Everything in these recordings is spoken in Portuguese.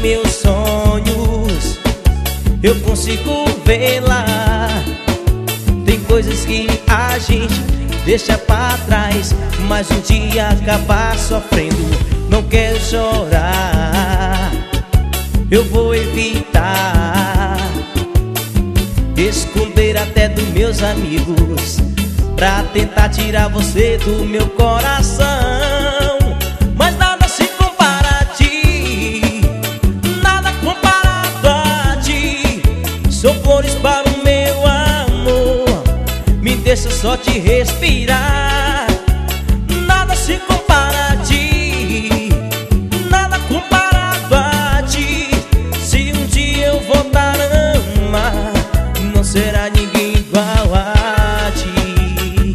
meus sonhos eu consigo vê-la. Tem coisas que a gente deixa pra trás, mas um dia acabar sofrendo. Não quero chorar, eu vou evitar, esconder até dos meus amigos, pra tentar tirar você do meu coração. Mas nada se compara a ti, nada comparado a ti. Sou flores para o meu amor, me deixa só te respirar. Nada se compara a ti, nada comparado a ti. Se um dia eu voltar a amar, não será ninguém igual a ti.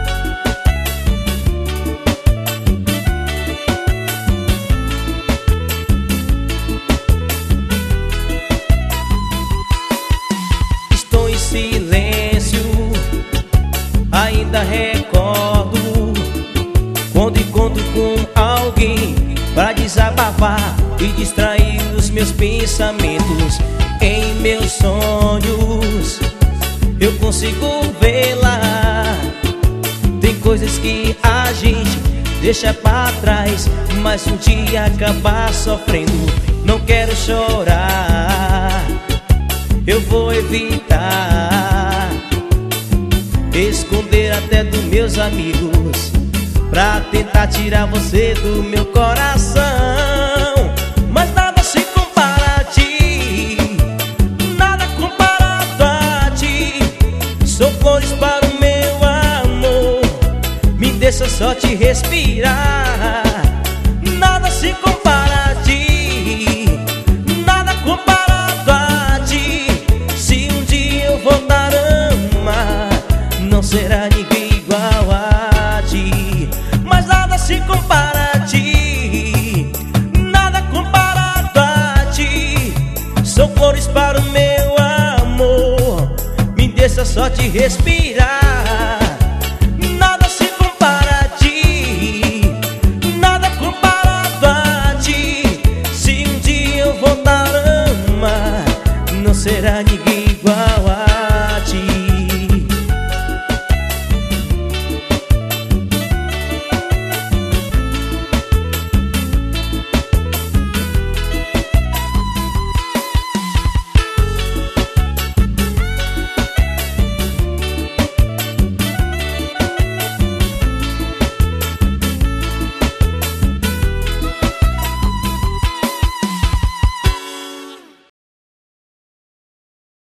Estou em silêncio, ainda recordo quando encontro com alguém pra desabafar e distrair os meus pensamentos. Em meus sonhos eu consigo vê-la. Tem coisas que a gente deixa pra trás, mas um dia acabar sofrendo. Não quero chorar, eu vou evitar, esconder até dos meus amigos, pra tentar tirar você do meu coração. Mas nada se compara a ti, nada comparado a ti. Sou flores para o meu amor, me deixa só te respirar. Nada se compara a ti, nada comparado a ti. Se um dia eu voltar a amar, não será ninguém igual a ti. Mas nada se compara a ti, nada comparado a ti. Sou flores para o meu amor, me deixa só te respirar. Nada se compara a ti, nada comparado a ti. Se um dia eu voltar a amar, não será ninguém